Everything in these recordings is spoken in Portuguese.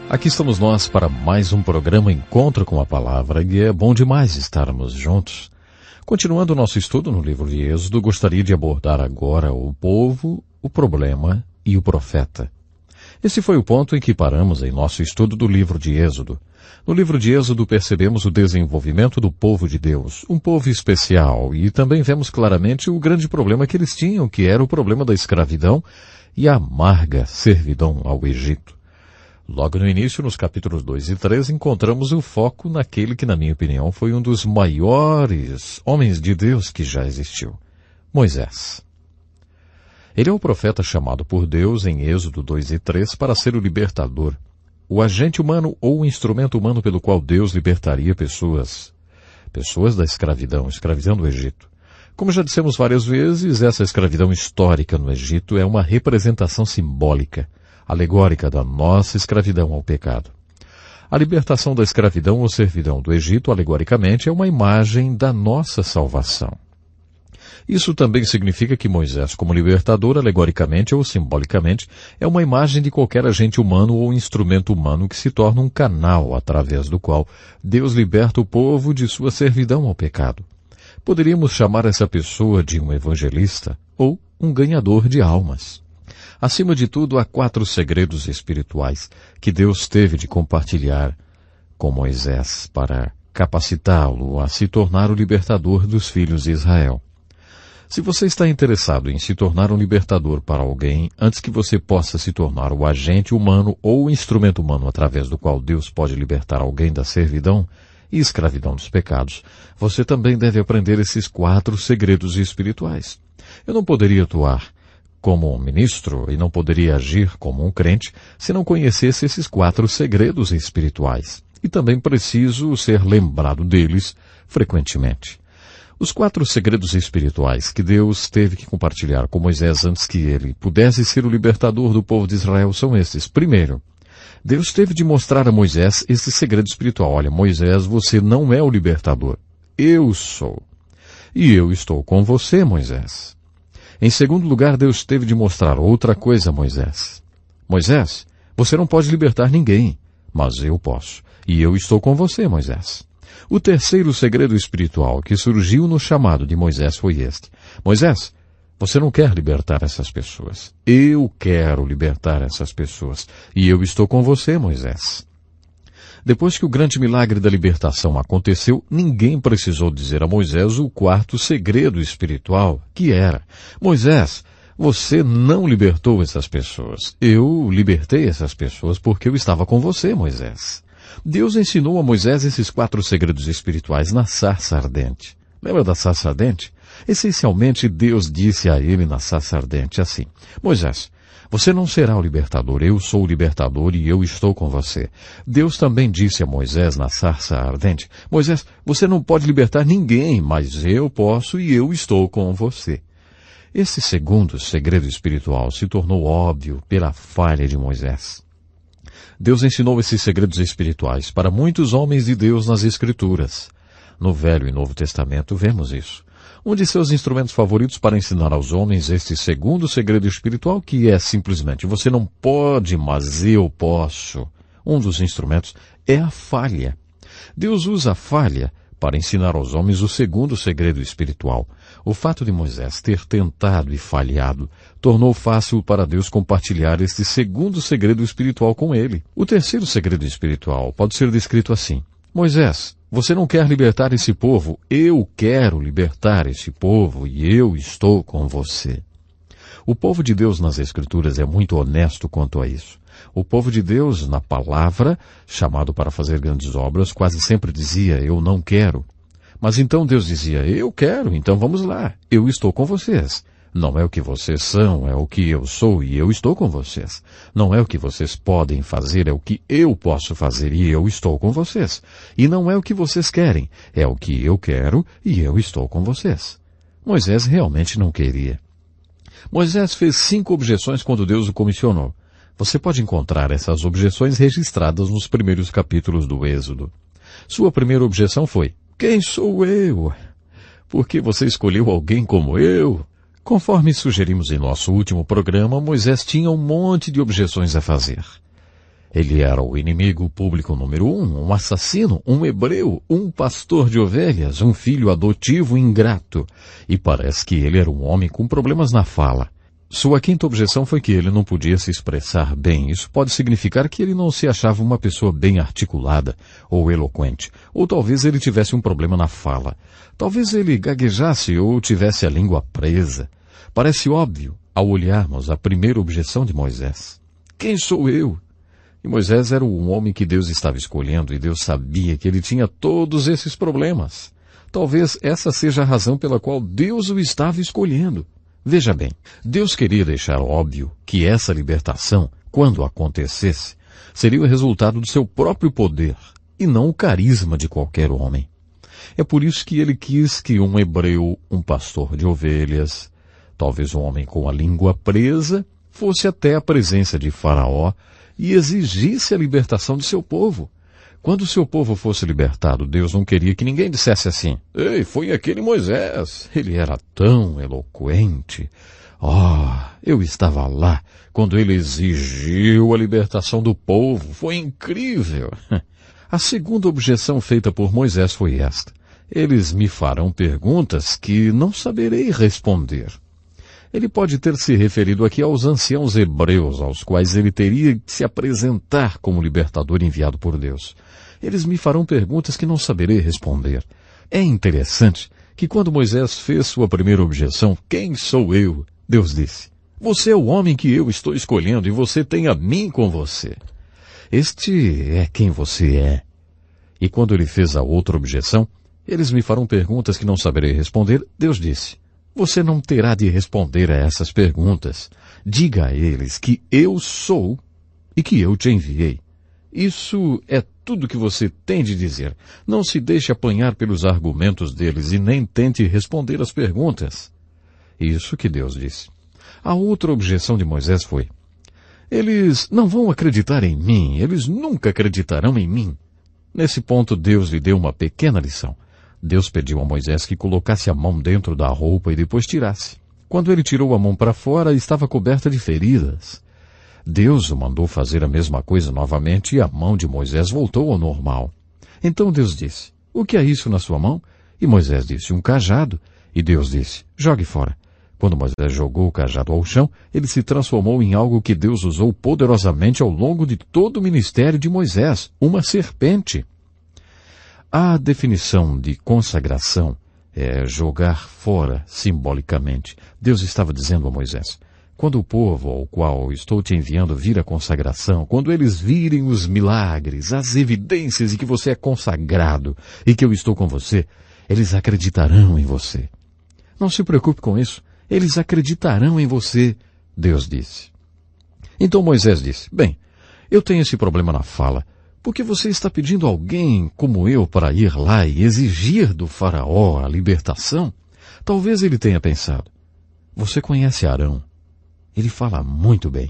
Aqui estamos nós para mais um programa Encontro com a Palavra, e é bom demais estarmos juntos. Continuando o nosso estudo no livro de Êxodo, gostaria de abordar agora o povo, o problema e o profeta. Esse foi o ponto em que paramos em nosso estudo do livro de Êxodo. No livro de Êxodo percebemos o desenvolvimento do povo de Deus, um povo especial, e também vemos claramente o grande problema que eles tinham, que era o problema da escravidão e a amarga servidão ao Egito. Logo no início, nos capítulos 2 e 3, encontramos o foco naquele que, na minha opinião, foi um dos maiores homens de Deus que já existiu, Moisés. Ele é o profeta chamado por Deus em Êxodo 2 e 3 para ser o libertador, o agente humano ou o instrumento humano pelo qual Deus libertaria pessoas da escravidão do Egito. Como já dissemos várias vezes, essa escravidão histórica no Egito é uma representação simbólica, alegórica da nossa escravidão ao pecado. A libertação da escravidão ou servidão do Egito, alegoricamente, é uma imagem da nossa salvação. Isso também significa que Moisés, como libertador, alegoricamente ou simbolicamente, é uma imagem de qualquer agente humano ou instrumento humano que se torna um canal através do qual Deus liberta o povo de sua servidão ao pecado. Poderíamos chamar essa pessoa de um evangelista ou um ganhador de almas. Acima de tudo, há 4 segredos espirituais que Deus teve de compartilhar com Moisés para capacitá-lo a se tornar o libertador dos filhos de Israel. Se você está interessado em se tornar um libertador para alguém, antes que você possa se tornar o agente humano ou o instrumento humano através do qual Deus pode libertar alguém da servidão e escravidão dos pecados, você também deve aprender esses 4 segredos espirituais. Eu não poderia atuar como um ministro e não poderia agir como um crente se não conhecesse esses 4 segredos espirituais. E também preciso ser lembrado deles frequentemente. Os 4 segredos espirituais que Deus teve que compartilhar com Moisés antes que ele pudesse ser o libertador do povo de Israel são estes. Primeiro, Deus teve de mostrar a Moisés esse segredo espiritual. Olha, Moisés, você não é o libertador. Eu sou. E eu estou com você, Moisés. Em segundo lugar, Deus teve de mostrar outra coisa a Moisés. Moisés, você não pode libertar ninguém, mas eu posso. E eu estou com você, Moisés. O terceiro segredo espiritual que surgiu no chamado de Moisés foi este. Moisés, você não quer libertar essas pessoas. Eu quero libertar essas pessoas. E eu estou com você, Moisés. Depois que o grande milagre da libertação aconteceu, ninguém precisou dizer a Moisés o 4º segredo espiritual, que era: Moisés, você não libertou essas pessoas. Eu libertei essas pessoas porque eu estava com você, Moisés. Deus ensinou a Moisés esses 4 segredos espirituais na sarça ardente. Lembra da sarça ardente? Essencialmente, Deus disse a ele na sarça ardente assim: Moisés, você não será o libertador, eu sou o libertador e eu estou com você. Deus também disse a Moisés na sarça ardente: Moisés, você não pode libertar ninguém, mas eu posso e eu estou com você. Esse segundo segredo espiritual se tornou óbvio pela falha de Moisés. Deus ensinou esses segredos espirituais para muitos homens de Deus nas Escrituras. No Velho e Novo Testamento vemos isso. Um de seus instrumentos favoritos para ensinar aos homens este segundo segredo espiritual, que é simplesmente: você não pode, mas eu posso. Um dos instrumentos é a falha. Deus usa a falha para ensinar aos homens o segundo segredo espiritual. O fato de Moisés ter tentado e falhado tornou fácil para Deus compartilhar este segundo segredo espiritual com ele. O terceiro segredo espiritual pode ser descrito assim: Moisés, você não quer libertar esse povo, eu quero libertar esse povo e eu estou com você. O povo de Deus nas Escrituras é muito honesto quanto a isso. O povo de Deus, na palavra, chamado para fazer grandes obras, quase sempre dizia: eu não quero. Mas então Deus dizia: eu quero, então vamos lá, eu estou com vocês. Não é o que vocês são, é o que eu sou e eu estou com vocês. Não é o que vocês podem fazer, é o que eu posso fazer e eu estou com vocês. E não é o que vocês querem, é o que eu quero e eu estou com vocês. Moisés realmente não queria. Moisés fez 5 objeções quando Deus o comissionou. Você pode encontrar essas objeções registradas nos primeiros capítulos do Êxodo. Sua primeira objeção foi: quem sou eu? Por que você escolheu alguém como eu? Conforme sugerimos em nosso último programa, Moisés tinha um monte de objeções a fazer. Ele era o inimigo público número um assassino, um hebreu, um pastor de ovelhas, um filho adotivo ingrato. E parece que ele era um homem com problemas na fala. Sua quinta objeção foi que ele não podia se expressar bem. Isso pode significar que ele não se achava uma pessoa bem articulada ou eloquente. Ou talvez ele tivesse um problema na fala. Talvez ele gaguejasse ou tivesse a língua presa. Parece óbvio ao olharmos a primeira objeção de Moisés. Quem sou eu? E Moisés era um homem que Deus estava escolhendo e Deus sabia que ele tinha todos esses problemas. Talvez essa seja a razão pela qual Deus o estava escolhendo. Veja bem, Deus queria deixar óbvio que essa libertação, quando acontecesse, seria o resultado do seu próprio poder e não o carisma de qualquer homem. É por isso que ele quis que um hebreu, um pastor de ovelhas, talvez um homem com a língua presa, fosse até a presença de Faraó e exigisse a libertação de seu povo. Quando o seu povo fosse libertado, Deus não queria que ninguém dissesse assim: "Ei, foi aquele Moisés, ele era tão eloquente. Eu estava lá quando ele exigiu a libertação do povo, foi incrível." A segunda objeção feita por Moisés foi esta: eles me farão perguntas que não saberei responder. Ele pode ter se referido aqui aos anciãos hebreus, aos quais ele teria de se apresentar como libertador enviado por Deus. Eles me farão perguntas que não saberei responder. É interessante que quando Moisés fez sua primeira objeção, "Quem sou eu?", Deus disse: "Você é o homem que eu estou escolhendo e você tem a mim com você. Este é quem você é." E quando ele fez a outra objeção, "Eles me farão perguntas que não saberei responder", Deus disse: "Você não terá de responder a essas perguntas. Diga a eles que eu sou e que eu te enviei. Isso é tudo que você tem de dizer. Não se deixe apanhar pelos argumentos deles e nem tente responder as perguntas." Isso que Deus disse. A outra objeção de Moisés foi: "Eles não vão acreditar em mim, eles nunca acreditarão em mim." Nesse ponto, Deus lhe deu uma pequena lição. Deus pediu a Moisés que colocasse a mão dentro da roupa e depois tirasse. Quando ele tirou a mão para fora, estava coberta de feridas. Deus o mandou fazer a mesma coisa novamente e a mão de Moisés voltou ao normal. Então Deus disse: "O que é isso na sua mão?" E Moisés disse: "Um cajado." E Deus disse: "Jogue fora." Quando Moisés jogou o cajado ao chão, ele se transformou em algo que Deus usou poderosamente ao longo de todo o ministério de Moisés, uma serpente. A definição de consagração é jogar fora, simbolicamente. Deus estava dizendo a Moisés: quando o povo ao qual estou te enviando vir a consagração, quando eles virem os milagres, as evidências de que você é consagrado e que eu estou com você, eles acreditarão em você. Não se preocupe com isso, eles acreditarão em você, Deus disse. Então Moisés disse: "Bem, eu tenho esse problema na fala. Por que você está pedindo alguém como eu para ir lá e exigir do faraó a libertação?" Talvez ele tenha pensado: "Você conhece Arão. Ele fala muito bem."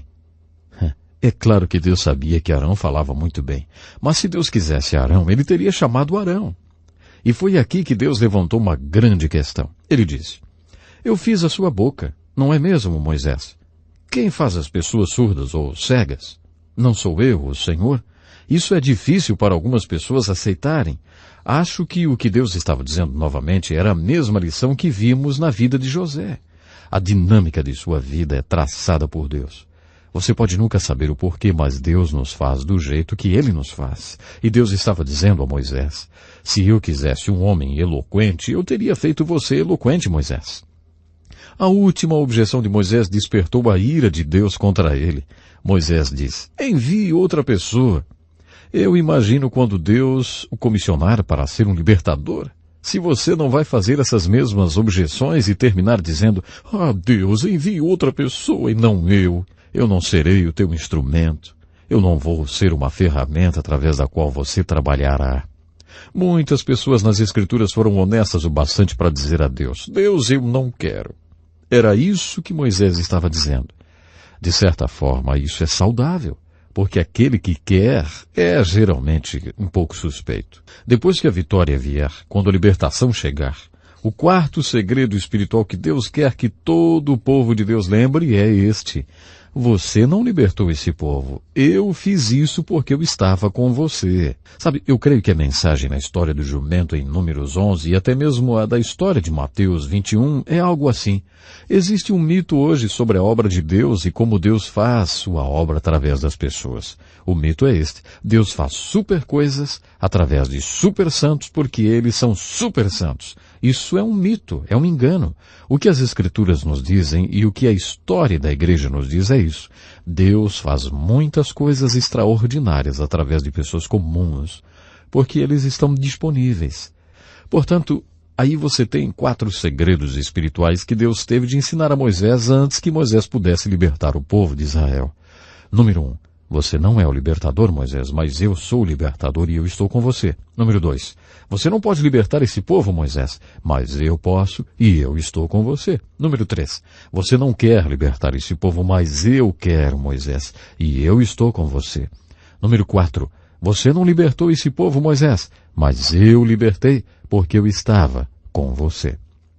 É claro que Deus sabia que Arão falava muito bem. Mas se Deus quisesse Arão, ele teria chamado Arão. E foi aqui que Deus levantou uma grande questão. Ele disse: "Eu fiz a sua boca, não é mesmo, Moisés? Quem faz as pessoas surdas ou cegas? Não sou eu, o Senhor?" Isso é difícil para algumas pessoas aceitarem. Acho que o que Deus estava dizendo novamente era a mesma lição que vimos na vida de José. A dinâmica de sua vida é traçada por Deus. Você pode nunca saber o porquê, mas Deus nos faz do jeito que Ele nos faz. E Deus estava dizendo a Moisés: "Se eu quisesse um homem eloquente, eu teria feito você eloquente, Moisés." A última objeção de Moisés despertou a ira de Deus contra ele. Moisés diz: "Envie outra pessoa." Eu imagino quando Deus o comissionar para ser um libertador. Se você não vai fazer essas mesmas objeções e terminar dizendo: Deus, envie outra pessoa e não eu. Eu não serei o teu instrumento. Eu não vou ser uma ferramenta através da qual você trabalhará." Muitas pessoas nas Escrituras foram honestas o bastante para dizer a Deus: "Deus, eu não quero." Era isso que Moisés estava dizendo. De certa forma, isso é saudável, porque aquele que quer é geralmente um pouco suspeito. Depois que a vitória vier, quando a libertação chegar, O quarto segredo espiritual que Deus quer que todo o povo de Deus lembre é este: você não libertou esse povo. Eu fiz isso porque eu estava com você. Sabe, eu creio que a mensagem na história do jumento em Números 11 e até mesmo a da história de Mateus 21 é algo assim. Existe um mito hoje sobre a obra de Deus e como Deus faz sua obra através das pessoas. O mito é este: Deus faz super coisas através de super santos porque eles são super santos. Isso é um mito, é um engano. O que as Escrituras nos dizem e o que a história da igreja nos diz é isso. Deus faz muitas coisas extraordinárias através de pessoas comuns, porque eles estão disponíveis. Portanto, aí você tem 4 segredos espirituais que Deus teve de ensinar a Moisés antes que Moisés pudesse libertar o povo de Israel. Número 1. Você não é o libertador, Moisés, mas eu sou o libertador e eu estou com você. Número 2. Você não pode libertar esse povo, Moisés, mas eu posso e eu estou com você. Número 3. Você não quer libertar esse povo, mas eu quero, Moisés, e eu estou com você. Número 4. Você não libertou esse povo, Moisés, mas eu libertei porque eu estava com você.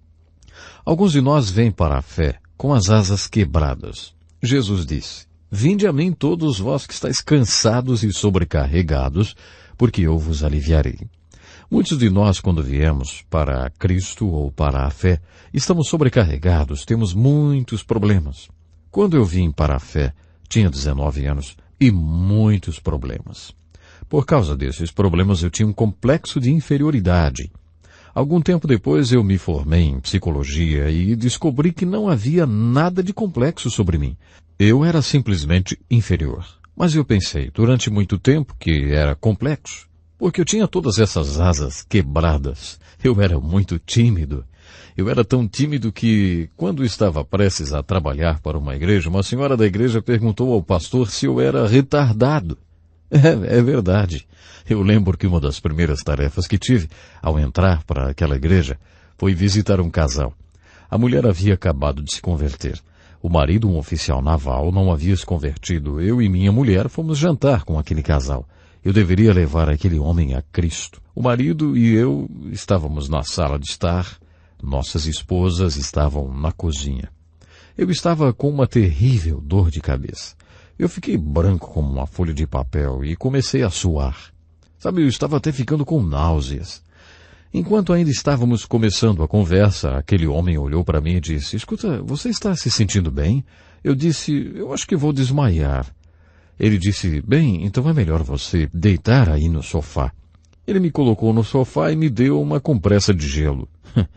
Alguns de nós vêm para a fé com as asas quebradas. Jesus disse: Vinde a mim todos vós que estáis cansados e sobrecarregados, porque eu vos aliviarei. Muitos de nós, quando viemos para Cristo ou para a fé, estamos sobrecarregados, temos muitos problemas. Quando eu vim para a fé, tinha 19 anos e muitos problemas. Por causa desses problemas, eu tinha um complexo de inferioridade. Algum tempo depois, eu me formei em psicologia e descobri que não havia nada de complexo sobre mim. Eu era simplesmente inferior. Mas eu pensei, durante muito tempo, que era complexo, porque eu tinha todas essas asas quebradas. Eu era muito tímido. Eu era tão tímido que, quando estava prestes a trabalhar para uma igreja, uma senhora da igreja perguntou ao pastor se eu era retardado. É verdade. Eu lembro que uma das primeiras tarefas que tive, ao entrar para aquela igreja, foi visitar um casal. A mulher havia acabado de se converter. O marido, um oficial naval, não havia se convertido. Eu e minha mulher fomos jantar com aquele casal. Eu deveria levar aquele homem a Cristo. O marido e eu estávamos na sala de estar. Nossas esposas estavam na cozinha. Eu estava com uma terrível dor de cabeça. Eu fiquei branco como uma folha de papel e comecei a suar. Sabe, eu estava até ficando com náuseas. Enquanto ainda estávamos começando a conversa, aquele homem olhou para mim e disse: Escuta, você está se sentindo bem? Eu disse: Eu acho que vou desmaiar. Ele disse: Bem, então é melhor você deitar aí no sofá. Ele me colocou no sofá e me deu uma compressa de gelo.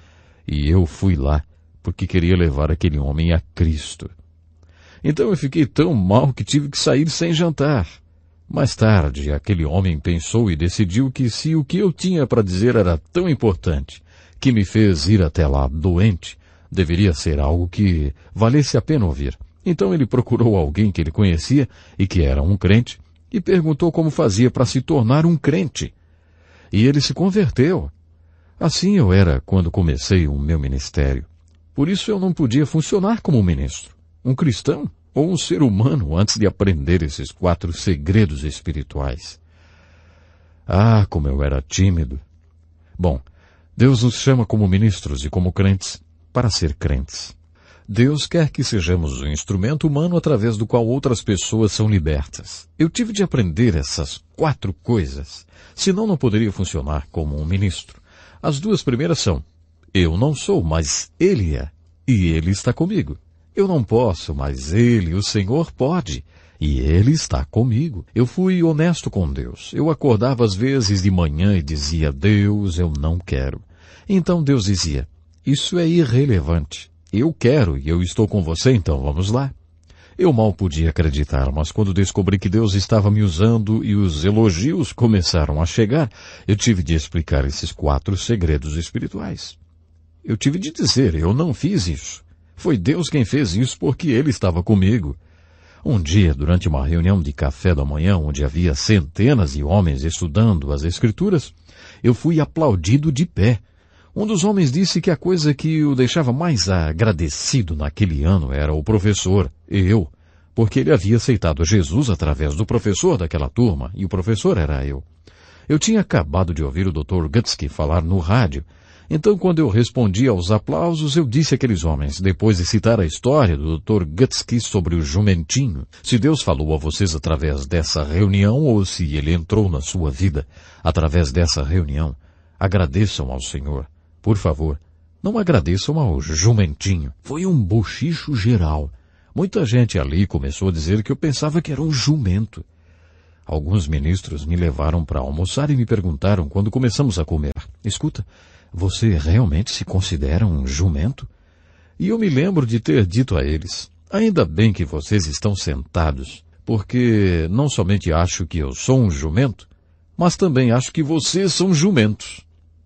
E eu fui lá, porque queria levar aquele homem a Cristo. Então eu fiquei tão mal que tive que sair sem jantar. Mais tarde, aquele homem pensou e decidiu que se o que eu tinha para dizer era tão importante, que me fez ir até lá doente, deveria ser algo que valesse a pena ouvir. Então ele procurou alguém que ele conhecia e que era um crente e perguntou como fazia para se tornar um crente. E ele se converteu. Assim eu era quando comecei o meu ministério. Por isso eu não podia funcionar como um ministro, um cristão ou um ser humano antes de aprender esses 4 segredos espirituais. Ah, como eu era tímido. Bom, Deus nos chama como ministros e como crentes para ser crentes. Deus quer que sejamos um instrumento humano através do qual outras pessoas são libertas. Eu tive de aprender essas 4 coisas, senão não poderia funcionar como um ministro. As 2 primeiras são: eu não sou, mas Ele é, e Ele está comigo. Eu não posso, mas Ele, o Senhor, pode, e Ele está comigo. Eu fui honesto com Deus. Eu acordava às vezes de manhã e dizia: Deus, eu não quero. Então Deus dizia: isso é irrelevante. Eu quero e eu estou com você, então vamos lá. Eu mal podia acreditar, mas quando descobri que Deus estava me usando e os elogios começaram a chegar, eu tive de explicar esses 4 segredos espirituais. Eu tive de dizer: eu não fiz isso. Foi Deus quem fez isso porque Ele estava comigo. Um dia, durante uma reunião de café da manhã, onde havia centenas de homens estudando as Escrituras, eu fui aplaudido de pé. Um dos homens disse que a coisa que o deixava mais agradecido naquele ano era o professor, eu, porque ele havia aceitado Jesus através do professor daquela turma, e o professor era eu. Eu tinha acabado de ouvir o Dr. Gutsky falar no rádio, Então, quando eu respondi aos aplausos, eu disse àqueles homens, depois de citar a história do Dr. Gutsky sobre o jumentinho, se Deus falou a vocês através dessa reunião ou se Ele entrou na sua vida através dessa reunião, agradeçam ao Senhor. Por favor, não agradeçam ao jumentinho. Foi um bochicho geral. Muita gente ali começou a dizer que eu pensava que era um jumento. Alguns ministros me levaram para almoçar e me perguntaram quando começamos a comer, escuta, você realmente se considera um jumento? E eu me lembro de ter dito a eles, ainda bem que vocês estão sentados, porque não somente acho que eu sou um jumento, mas também acho que vocês são jumentos.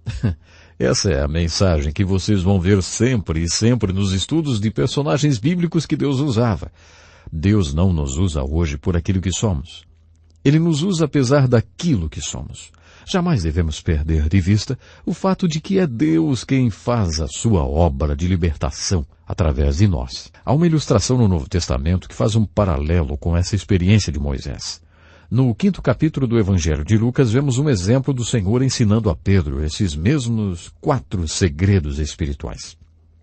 Essa é a mensagem que vocês vão ver sempre e sempre nos estudos de personagens bíblicos que Deus usava. Deus não nos usa hoje por aquilo que somos. Ele nos usa apesar daquilo que somos. Jamais devemos perder de vista o fato de que é Deus quem faz a sua obra de libertação através de nós. Há uma ilustração no Novo Testamento que faz um paralelo com essa experiência de Moisés. No 5º capítulo do Evangelho de Lucas, vemos um exemplo do Senhor ensinando a Pedro esses mesmos 4 segredos espirituais.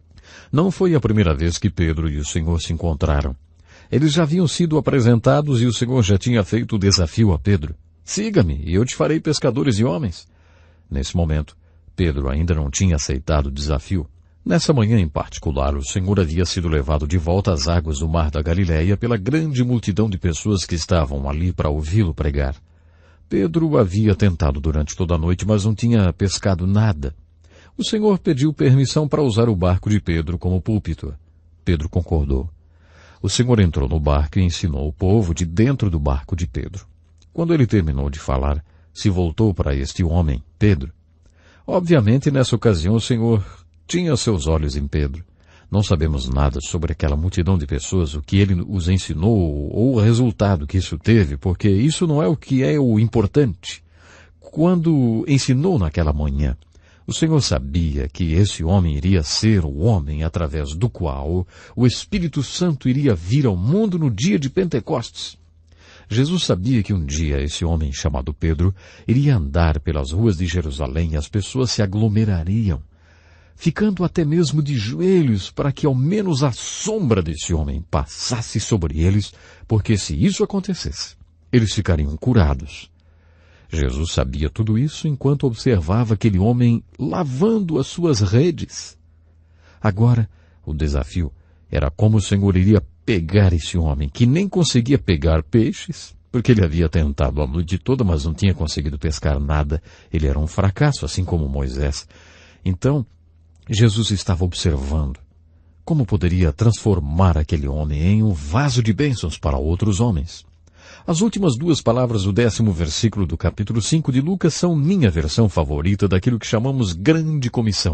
Não foi a primeira vez que Pedro e o Senhor se encontraram. Eles já haviam sido apresentados e o Senhor já tinha feito o desafio a Pedro. Siga-me, e eu te farei pescadores de homens. Nesse momento, Pedro ainda não tinha aceitado o desafio. Nessa manhã em particular, o Senhor havia sido levado de volta às águas do mar da Galileia pela grande multidão de pessoas que estavam ali para ouvi-lo pregar. Pedro havia tentado durante toda a noite, mas não tinha pescado nada. O Senhor pediu permissão para usar o barco de Pedro como púlpito. Pedro concordou. O Senhor entrou no barco e ensinou o povo de dentro do barco de Pedro. Quando ele terminou de falar, se voltou para este homem, Pedro. Obviamente, nessa ocasião, o Senhor tinha seus olhos em Pedro. Não sabemos nada sobre aquela multidão de pessoas, o que ele os ensinou ou o resultado que isso teve, porque isso não é o que é o importante. Quando ensinou naquela manhã, o Senhor sabia que esse homem iria ser o homem através do qual o Espírito Santo iria vir ao mundo no dia de Pentecostes. Jesus sabia que um dia esse homem chamado Pedro iria andar pelas ruas de Jerusalém e as pessoas se aglomerariam, ficando até mesmo de joelhos para que ao menos a sombra desse homem passasse sobre eles, porque se isso acontecesse, eles ficariam curados. Jesus sabia tudo isso enquanto observava aquele homem lavando as suas redes. Agora, o desafio era como o Senhor iria pegar esse homem, que nem conseguia pegar peixes, porque ele havia tentado a noite toda, mas não tinha conseguido pescar nada. Ele era um fracasso, assim como Moisés. Então, Jesus estava observando como poderia transformar aquele homem em um vaso de bênçãos para outros homens. As últimas 2 palavras do 10º versículo do capítulo 5 de Lucas são minha versão favorita daquilo que chamamos grande comissão.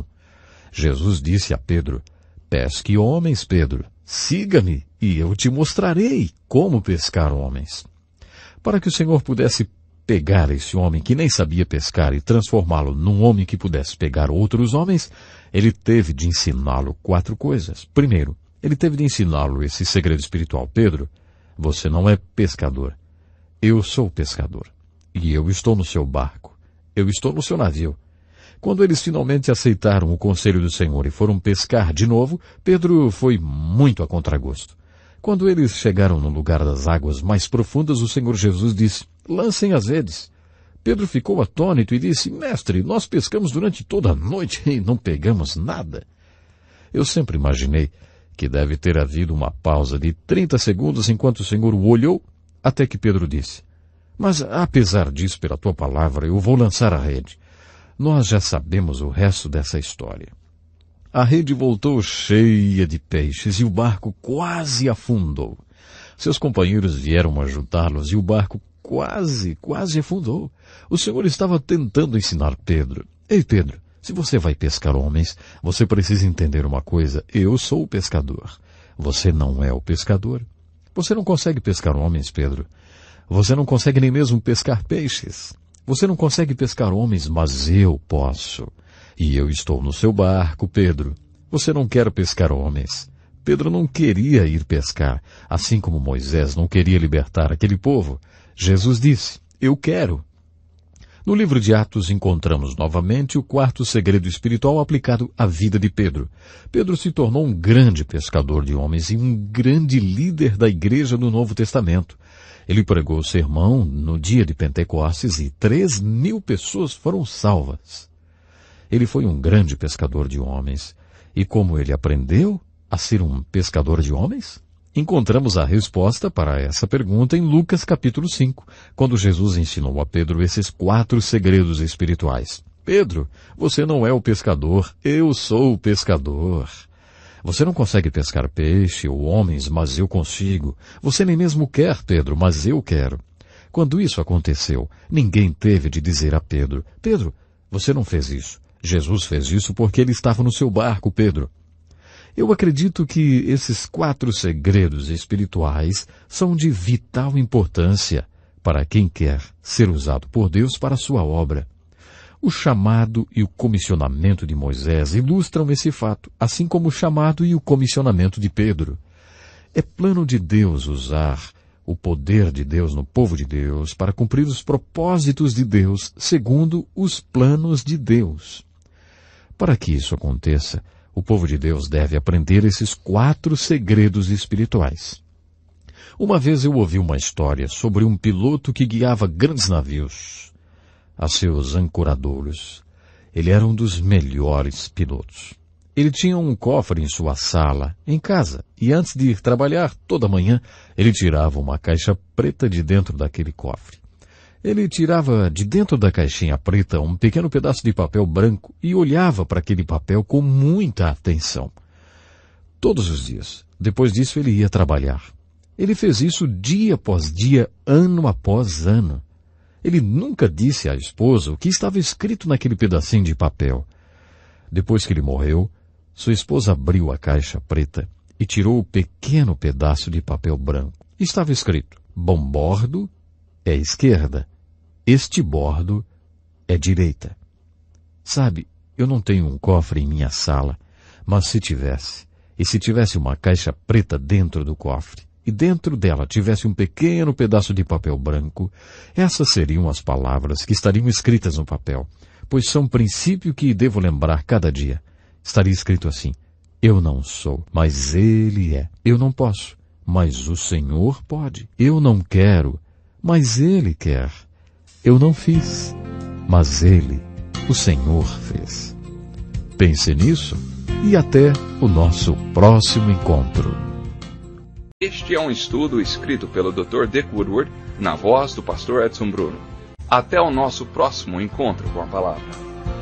Jesus disse a Pedro, pesque homens, Pedro, siga-me e eu te mostrarei como pescar homens. Para que o Senhor pudesse pegar esse homem que nem sabia pescar e transformá-lo num homem que pudesse pegar outros homens, ele teve de ensiná-lo 4 coisas. Primeiro, ele teve de ensiná-lo esse segredo espiritual. Pedro, você não é pescador. Eu sou pescador. E eu estou no seu barco. Eu estou no seu navio. Quando eles finalmente aceitaram o conselho do Senhor e foram pescar de novo, Pedro foi muito a contragosto. Quando eles chegaram no lugar das águas mais profundas, o Senhor Jesus disse, lancem as redes. Pedro ficou atônito e disse, mestre, nós pescamos durante toda a noite e não pegamos nada. Eu sempre imaginei que deve ter havido uma pausa de 30 segundos enquanto o Senhor o olhou, até que Pedro disse, mas apesar disso, pela tua palavra, eu vou lançar a rede. Nós já sabemos o resto dessa história. A rede voltou cheia de peixes e o barco quase afundou. Seus companheiros vieram ajudá-los e o barco quase afundou. O Senhor estava tentando ensinar Pedro. Ei, Pedro, se você vai pescar homens, você precisa entender uma coisa. Eu sou o pescador. Você não é o pescador. Você não consegue pescar homens, Pedro. Você não consegue nem mesmo pescar peixes. Você não consegue pescar homens, mas eu posso. E eu estou no seu barco, Pedro. Você não quer pescar homens. Pedro não queria ir pescar, assim como Moisés não queria libertar aquele povo. Jesus disse, eu quero. No livro de Atos encontramos novamente o quarto segredo espiritual aplicado à vida de Pedro. Pedro se tornou um grande pescador de homens e um grande líder da igreja do Novo Testamento. Ele pregou o sermão no dia de Pentecostes e 3.000 pessoas foram salvas. Ele foi um grande pescador de homens. E como ele aprendeu a ser um pescador de homens? Encontramos a resposta para essa pergunta em Lucas capítulo 5, quando Jesus ensinou a Pedro esses 4 segredos espirituais. Pedro, você não é o pescador, eu sou o pescador. Você não consegue pescar peixe ou homens, mas eu consigo. Você nem mesmo quer, Pedro, mas eu quero. Quando isso aconteceu, ninguém teve de dizer a Pedro, Pedro, você não fez isso. Jesus fez isso porque ele estava no seu barco, Pedro. Eu acredito que esses 4 segredos espirituais são de vital importância para quem quer ser usado por Deus para a sua obra. O chamado e o comissionamento de Moisés ilustram esse fato, assim como o chamado e o comissionamento de Pedro. É plano de Deus usar o poder de Deus no povo de Deus para cumprir os propósitos de Deus segundo os planos de Deus. Para que isso aconteça, o povo de Deus deve aprender esses 4 segredos espirituais. Uma vez eu ouvi uma história sobre um piloto que guiava grandes navios a seus ancoradouros. Ele era um dos melhores pilotos. Ele tinha um cofre em sua sala, em casa, e antes de ir trabalhar toda manhã, ele tirava uma caixa preta de dentro daquele cofre. Ele tirava de dentro da caixinha preta um pequeno pedaço de papel branco e olhava para aquele papel com muita atenção. Todos os dias. Depois disso ele ia trabalhar. Ele fez isso dia após dia, ano após ano. Ele nunca disse à esposa o que estava escrito naquele pedacinho de papel. Depois que ele morreu, sua esposa abriu a caixa preta e tirou o pequeno pedaço de papel branco. Estava escrito, bombordo é esquerda, estibordo é direita. Sabe, eu não tenho um cofre em minha sala, mas se tivesse, e se tivesse uma caixa preta dentro do cofre, e dentro dela tivesse um pequeno pedaço de papel branco, essas seriam as palavras que estariam escritas no papel, pois são princípio que devo lembrar cada dia. Estaria escrito assim, eu não sou, mas Ele é. Eu não posso, mas o Senhor pode. Eu não quero, mas Ele quer. Eu não fiz, mas Ele, o Senhor, fez. Pense nisso e até o nosso próximo encontro. Este é um estudo escrito pelo Dr. Dick Woodward, na voz do pastor Edson Bruno. Até o nosso próximo encontro com a palavra.